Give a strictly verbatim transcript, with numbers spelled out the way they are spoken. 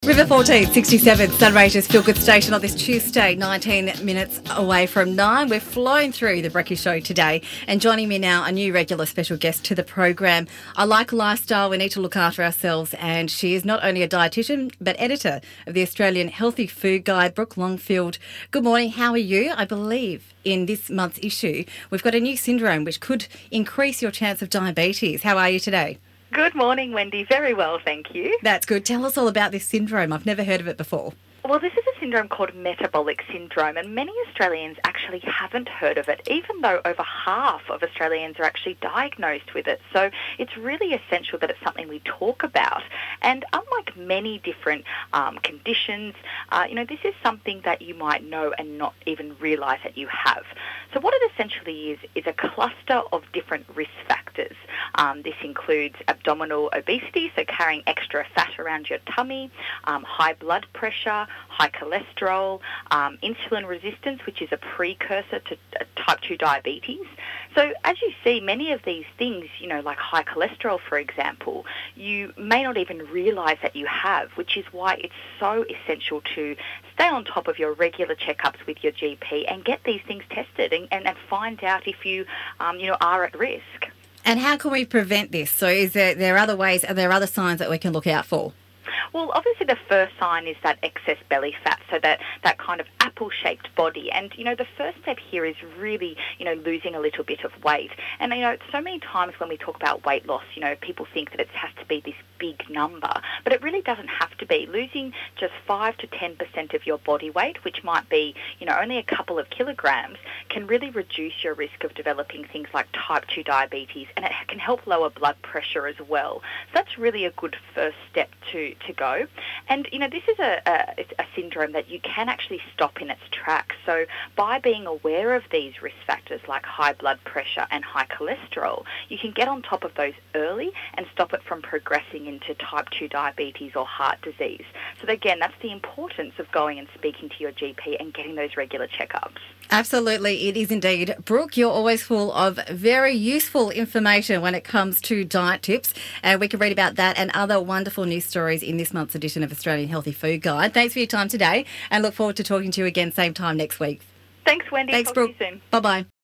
River fourteen sixty-seven, Sunraysia's Feel Good Station on this Tuesday, nineteen minutes away from nine. We're flowing through the Brecky Show today, and joining me now, a new regular special guest to the program. I like lifestyle, we need to look after ourselves, and she is not only a dietitian, but editor of the Australian Healthy Food Guide, Brooke Longfield. Good morning, how are you? I believe in this month's issue, we've got a new syndrome which could increase your chance of diabetes. How are you today? Good morning, Wendy. Very well, thank you. That's good. Tell us all about this syndrome. I've never heard of it before. Well, this is a syndrome called metabolic syndrome, and many Australians actually haven't heard of it, even though over half of Australians are actually diagnosed with it. So it's really essential that it's something we talk about. And unlike many different um, conditions, uh, you know, this is something that you might know and not even realise that you have. So what it essentially is, is a cluster of different risk factors. Um, this includes abdominal obesity, so carrying extra fat around your tummy, um, high blood pressure, high cholesterol, um, insulin resistance, which is a precursor to uh, type two diabetes. So as you see, many of these things, you know, like high cholesterol, for example, you may not even realise that you have, which is why it's so essential to stay on top of your regular checkups with your G P and get these things tested and, and, and find out if you, um, you know, are at risk. And how can we prevent this? So is there, there are other ways, are there other signs that we can look out for? Well, obviously the first sign is that excess belly fat, so that, that kind of apple-shaped body. And, you know, the first step here is really, you know, losing a little bit of weight. And, you know, so many times when we talk about weight loss, you know, people think that it has to be this big number, but it really doesn't have to be. Losing just five to ten percent of your body weight, which might be, you know, only a couple of kilograms, can really reduce your risk of developing things like type two diabetes, and it can help lower blood pressure as well. So that's really a good first step to, to go. And, you know, this is a, a, a syndrome that you can actually stop in its tracks. So by being aware of these risk factors like high blood pressure and high cholesterol, you can get on top of those early and stop it from progressing into type two diabetes or heart disease. So again, that's the importance of going and speaking to your G P and getting those regular checkups. Absolutely, it is indeed. Brooke, you're always full of very useful information when it comes to diet tips, and we can read about that and other wonderful news stories in this month's edition of Australian Healthy Food Guide. Thanks for your time today, and look forward to talking to you again same time next week. Thanks, Wendy. Thanks, Talk Brooke. to you soon. Bye-bye.